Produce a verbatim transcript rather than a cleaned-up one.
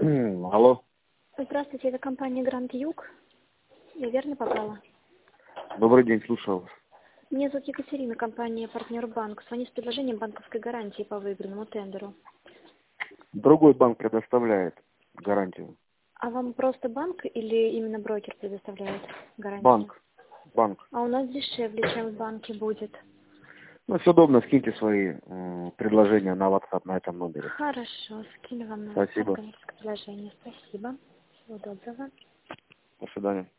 Алло. Здравствуйте, это компания Гранд Юг. Я верно попала? Добрый день, слушаю вас. Меня зовут Екатерина, компания Партнер Банк. Звоню с предложением банковской гарантии по выигранному тендеру. Другой банк предоставляет гарантию. А вам просто банк или именно брокер предоставляет гарантию? Банк. Банк. А у нас дешевле, чем в банке будет. Ну, все удобно, скиньте свои э, предложения на WhatsApp на этом номере. Хорошо, скину вам на Спасибо. WhatsApp предложение. Спасибо. Всего доброго. До свидания.